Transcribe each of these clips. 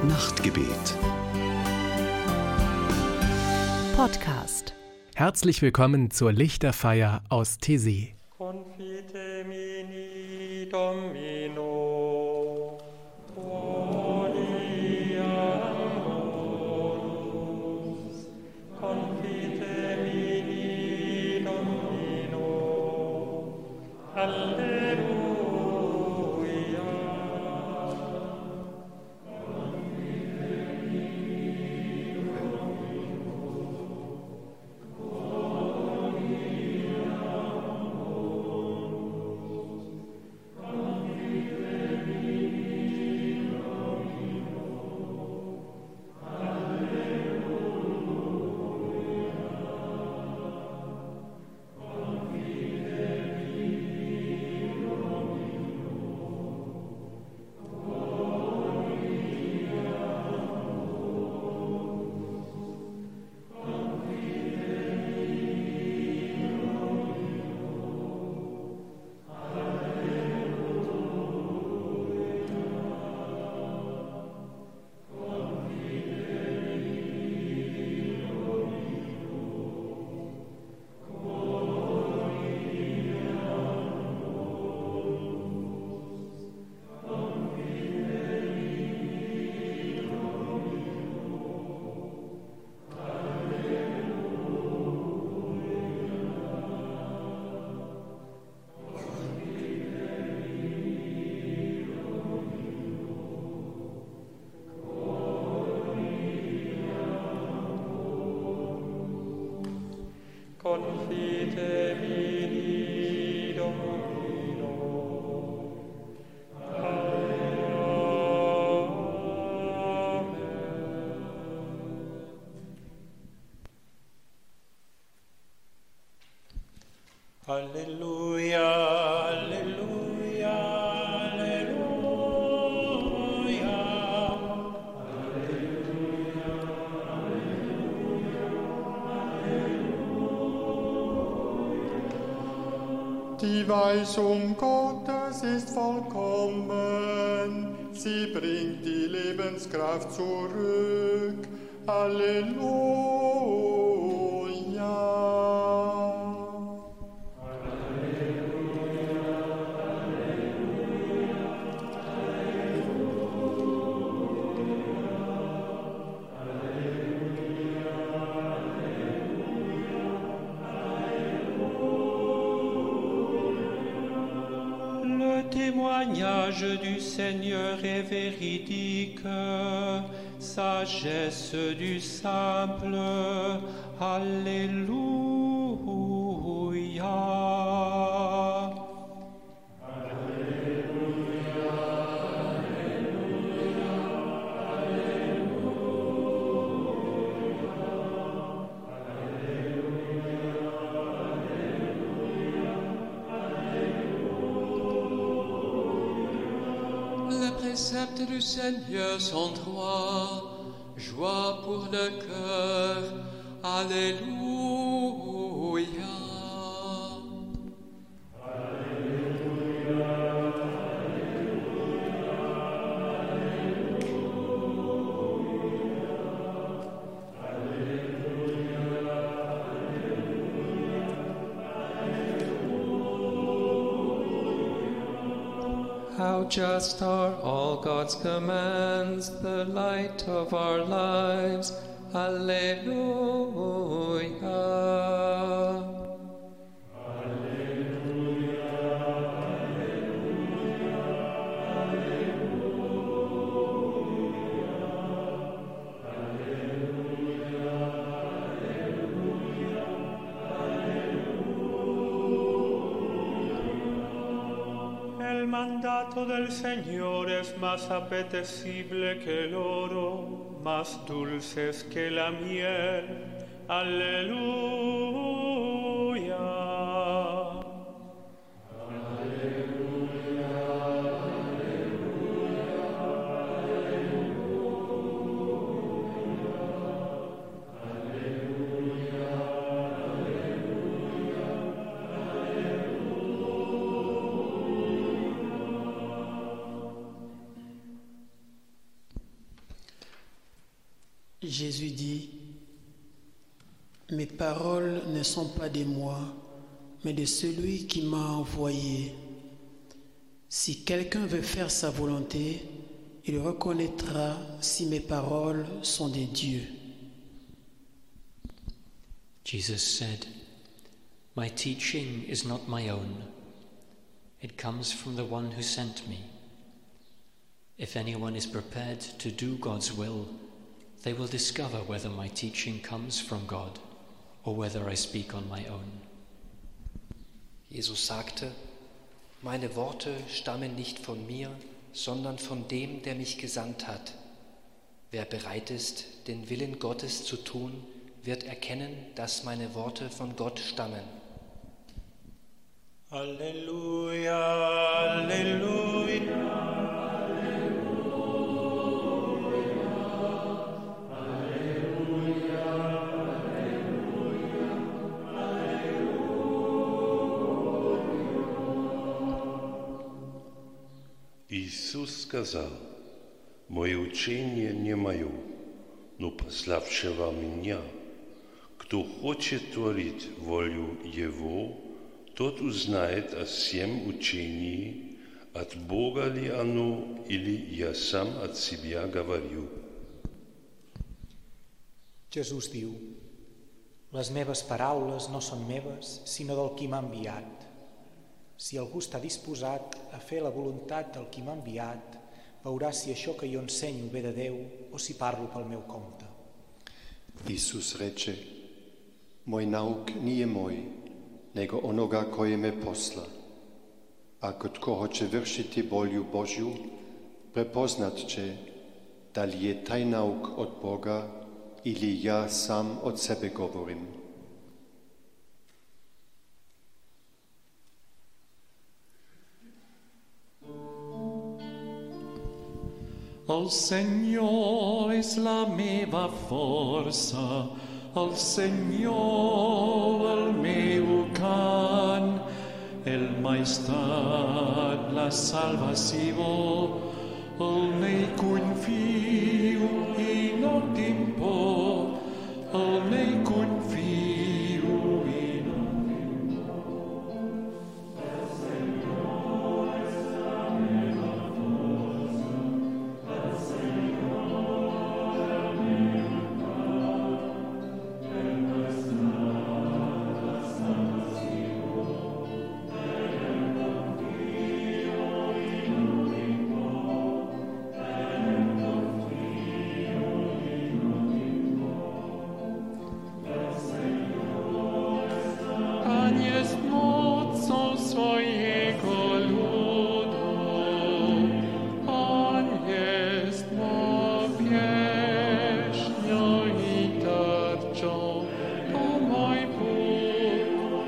Nachtgebet. Podcast. Herzlich willkommen zur Lichterfeier aus Taizé. Confite mini Domino, boniamus. Confite mini Domino, Alleluia. Confite mini Domino. Amen. Alleluia, alleluia, alleluia. Die Weisung Gottes ist vollkommen, sie bringt die Lebenskraft zurück. Halleluja. Le témoignage du Seigneur est véridique, sagesse du simple. Alléluia. Les préceptes du Seigneur sont droits, joie pour le cœur. Alléluia. How just are all God's commands, the light of our lives. Alleluia. El mandato del Señor es más apetecible que el oro, más dulces que la miel. Aleluya. Jésus dit, « Mes paroles ne sont pas de moi, mais de celui qui m'a envoyé. Si quelqu'un veut faire sa volonté, il reconnaîtra si mes paroles sont de Dieu. » Jesus said, "My teaching is not my own. It comes from the one who sent me. If anyone is prepared to do God's will, they will discover whether my teaching comes from God or whether I speak on my own." Jesus sagte, meine Worte stammen nicht von mir, sondern von dem, der mich gesandt hat. Wer bereit ist, den Willen Gottes zu tun, wird erkennen, dass meine Worte von Gott stammen. Alleluia, Alleluia. Иисус сказал, «Мое учение не мое, но пославшего меня. Кто хочет творить волю Его, тот узнает о всем учении, от Бога ли оно, или я сам от себя говорю». Jesús diu, les meves paraules no són meves, sinó del qui m'ha enviat. Si algú està disposat a fer la voluntat del qui m'ha enviat, veurà si això que jo ensenyo ve de Déu o si parlo pel meu compte. Isus reče, moj nauk nije moj, nego onoga koji me posla. Ako tko hoće vršiti volju Božju, prepoznat će da li je taj nauk od Boga ili ja sam od sebe govorim. El Senyor és la meva força, el Senyor el meu cant, el Maestat la salvació, el n'hi confio i no tinc por, el n'hi confio i no tinc por. El Senyor és la meva força, el Senyor el meu cant, el Maestat la salvació, el confio i no tinc por, el confio i no tinc por. El Senyor a nie jest mocą swojego ludu, On jest mą pieśnią i tarczą, to mój Bóg.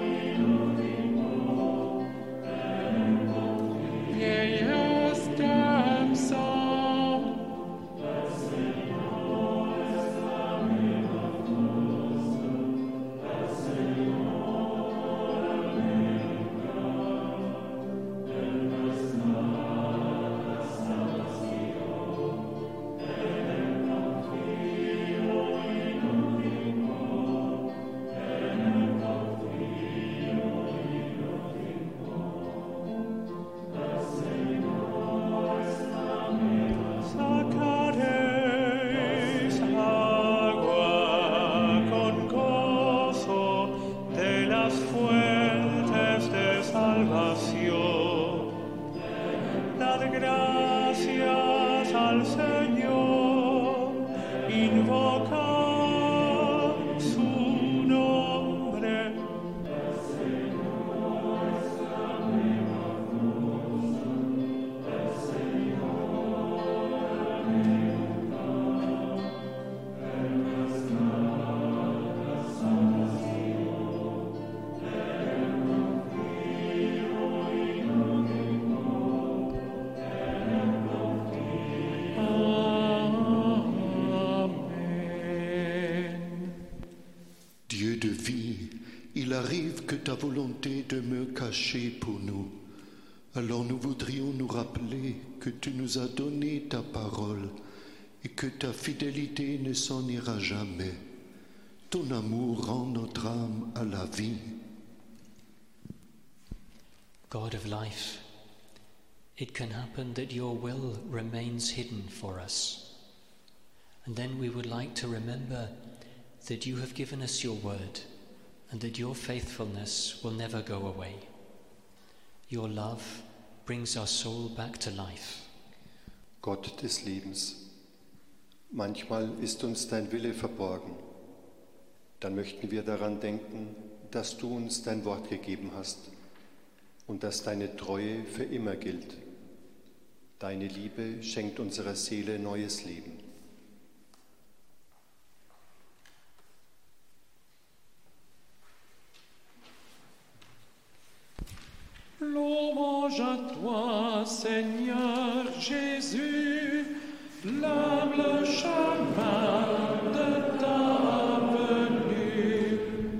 Nie jestem sam. El Senyor és la meva força, el Senyor el meu cant, el Maestat la salvació, el confio i no tinc por, el confio i no tinc por. El Senyor és la meva Sacaréis agua con gozo de las fuentes de salvación. Dad gracias al Señor, invocad su nombre. El Señor es la meva força, el Señor el meu cant, el Maestat la salvació, el confio i no tinc por, el confio. Amen. Dieu de vie, il arrive que ta volonté demeure cachée pour nous. Alors nous voudrions nous rappeler que tu nous as donné ta parole et que ta fidélité ne s'en ira jamais. Ton amour rend notre âme à la vie. God of life, it can happen that your will remains hidden for us. And then we would like to remember that you have given us your word and that your faithfulness will never go away. Your love brings our soul back to life. Gott des Lebens, manchmal ist uns dein Wille verborgen. Dann möchten wir daran denken, dass du uns dein Wort gegeben hast und dass deine Treue für immer gilt. Deine Liebe schenkt unserer Seele neues Leben. Louange à toi, Seigneur Jésus, l'humble chemin de ta venue.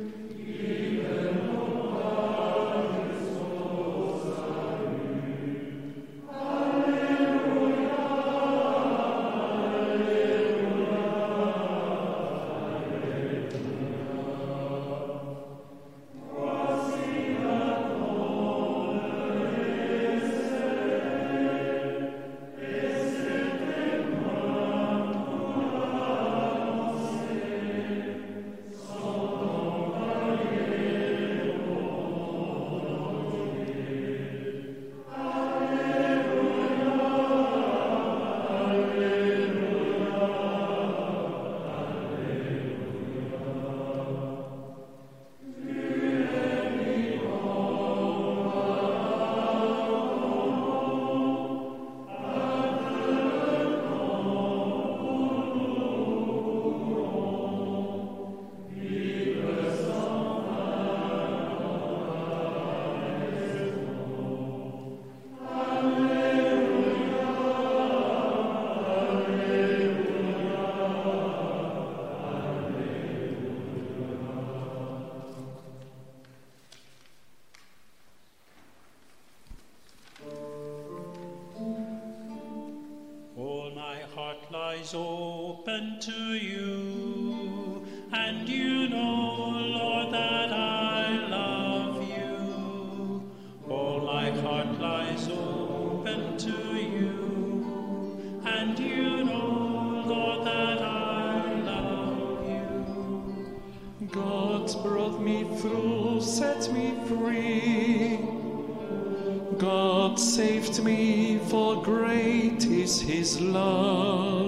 Lies open to you, and you know, Lord, that I love you. All my heart lies open to you, and you know, Lord, that I love you. God brought me through, set me free. God saved me, for great is his love.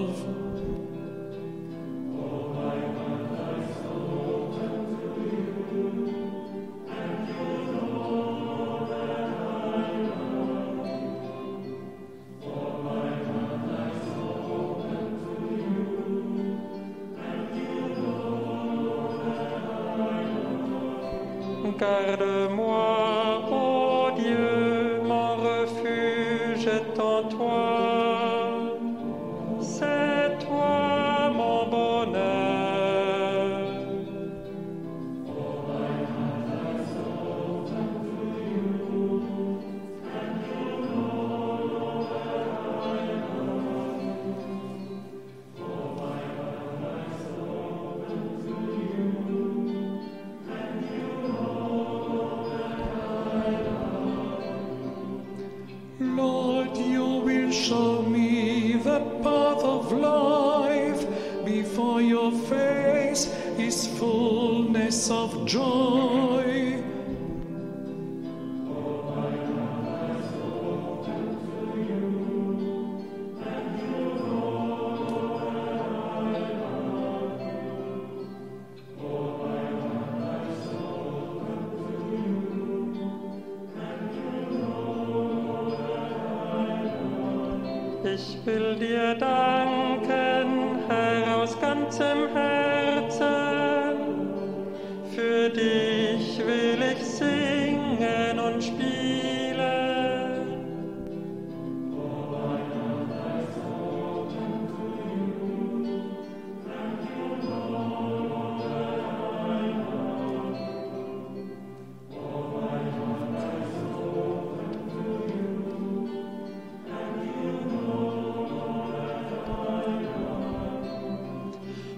Garde-moi, ô Dieu, mon refuge est en toi. C'est toi mon bonheur. Lord, you will show me the path of life. Before your face is fullness of joy. Ich will dir danken, Herr, aus ganzem Herzen. Für dich will ich singen und spielen.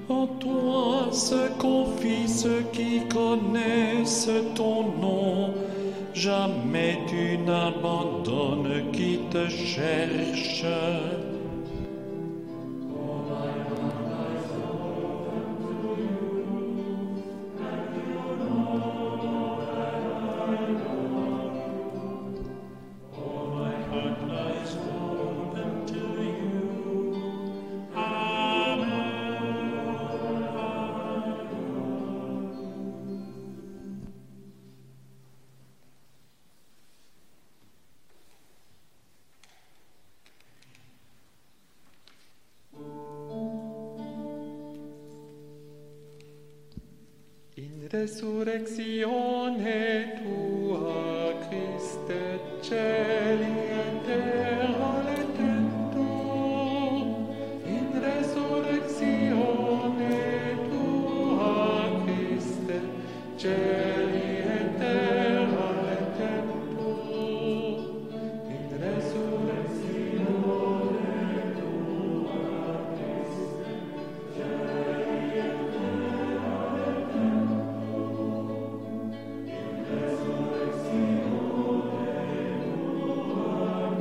En toi se confient ceux qui connaissent ton nom. Jamais tu n'abandonnes qui te cherche. Resurrectione tua, Christe, celi et terra letentur. In resurrectione tua, Christe, celi et terra letentur. In resurrectione tua, Christe, celi et terra letentur. In resurrectione tua,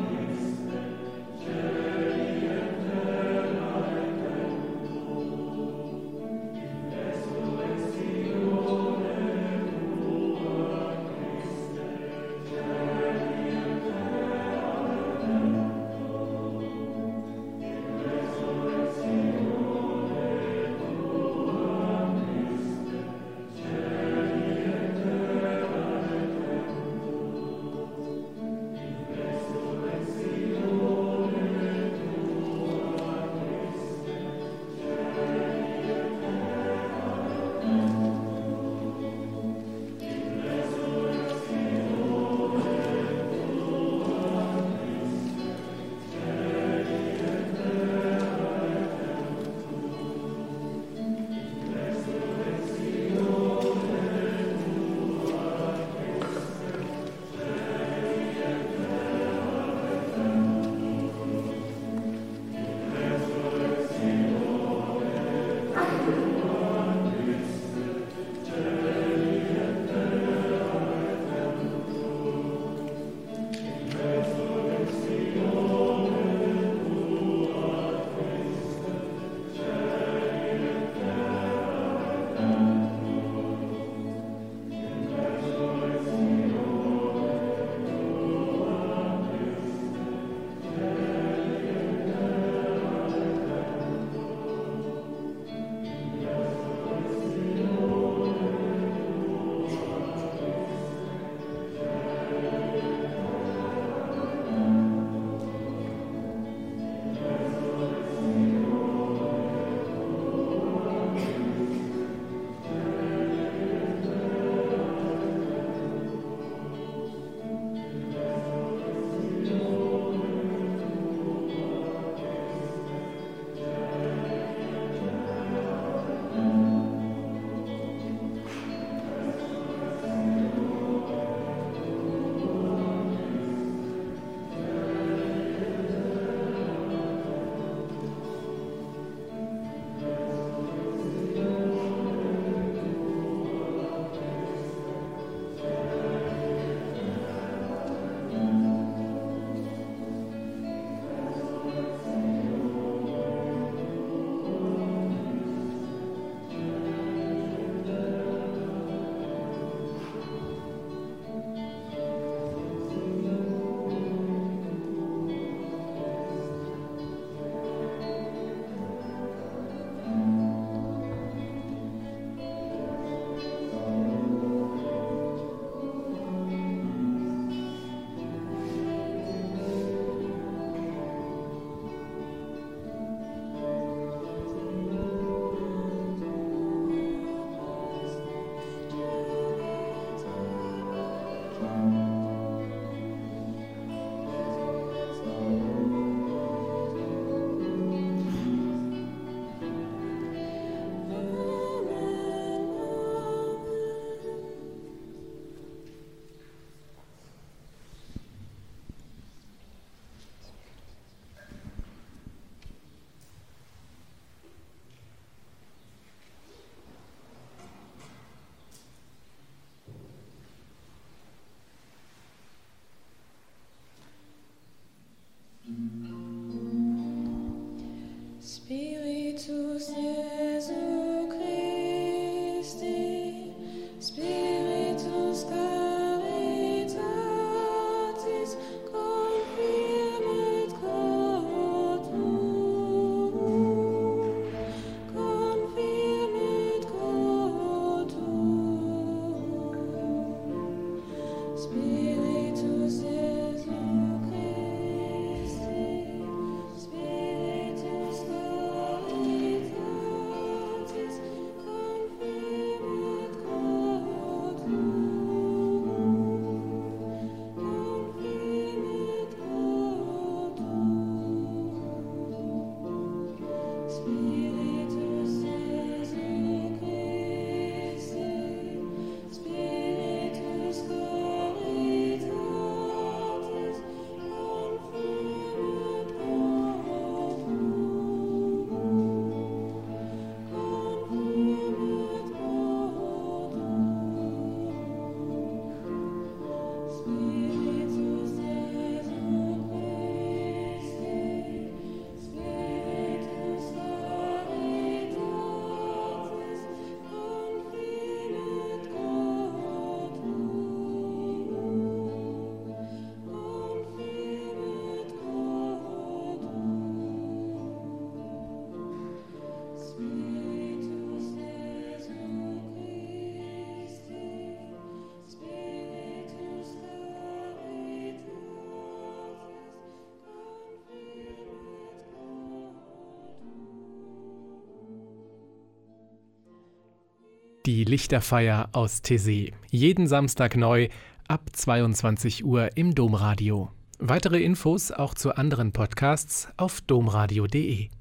Die Lichterfeier aus Taizé. Jeden Samstag neu ab 22 Uhr im Domradio. Weitere Infos auch zu anderen Podcasts auf domradio.de.